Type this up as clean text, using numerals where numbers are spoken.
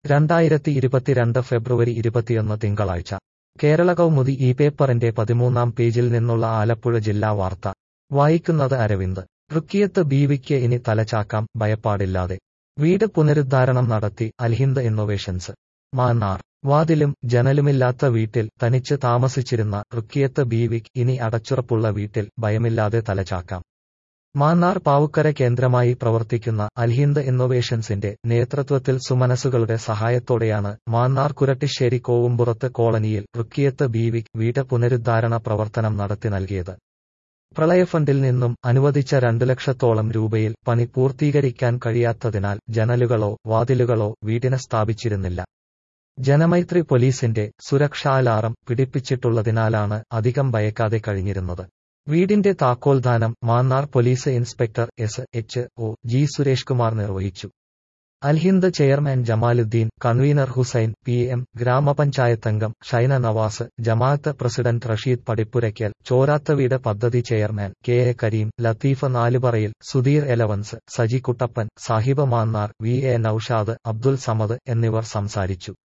2022 ഫെബ്രുവരി 21 തിങ്കളാഴ്ച കേരള കൗമുദി ഈ പേപ്പറിന്റെ 13-ാം പേജിൽ നിന്നുള്ള ആലപ്പുഴ ജില്ലാ വാർത്ത വായിക്കുന്നത് അരവിന്ദ്. റുക്കിയത്ത് ബീവിക്ക് ഇനി തലചാക്കാം ഭയപ്പാടില്ലാതെ. വീട് പുനരുദ്ധാരണം നടത്തി അൽഹിന്ദ് ഇന്നൊവേഷൻസ്. മാന്നാർ. വാതിലും ജനലുമില്ലാത്ത വീട്ടിൽ തനിച്ച് താമസിച്ചിരുന്ന റുക്കിയത്ത് ബീവിക്ക് ഇനി അടച്ചുറപ്പുള്ള വീട്ടിൽ ഭയമില്ലാതെ തലചാക്കാം. മാന്നാർ പാവുക്കര കേന്ദ്രമായി പ്രവർത്തിക്കുന്ന അൽഹിന്ദ് ഇന്നൊവേഷൻസിന്റെ നേതൃത്വത്തിൽ സുമനസുകളുടെ സഹായത്തോടെയാണ് മാന്നാർ കുരട്ടിശ്ശേരി കോവുംപുറത്ത് കോളനിയിൽ റുക്കിയത്ത് ബീവിക്ക് വീട് പുനരുദ്ധാരണ പ്രവർത്തനം നടത്തി നൽകിയത്. പ്രളയഫണ്ടിൽ നിന്നും അനുവദിച്ച 2 ലക്ഷത്തോളം രൂപയിൽ പണി പൂർത്തീകരിക്കാൻ കഴിയാത്തതിനാൽ ജനലുകളോ വാതിലുകളോ വീടിന് സ്ഥാപിച്ചിരുന്നില്ല. ജനമൈത്രി പോലീസിന്റെ സുരക്ഷാ അലാറം പിടിപ്പിച്ചിട്ടുള്ളതിനാലാണ് അധികം ഭയക്കാതെ കഴിഞ്ഞിരുന്നത്. വീടിന്റെ താക്കോൽദാനം Mannar police inspector SHO G Suresh Kumar നിർവഹിച്ചു. Alhind chairman Jamaluddin, convener Hussain PM, ഗ്രാമപഞ്ചായത്തംഗം ഷൈന നവാസ്, ജമാഅത്ത് പ്രസിഡന്റ് റഷീദ് പടിപ്പുരയ്ക്കൽ, ചോരാത്തവീട് പദ്ധതി chairman KA Kareem, Latheef Nalupurayil, Sudheer elevens, Saji Kuttappan, Sahib Mannar, VA Noushad, Abdul Samad എന്നിവർ സംസാരിച്ചു.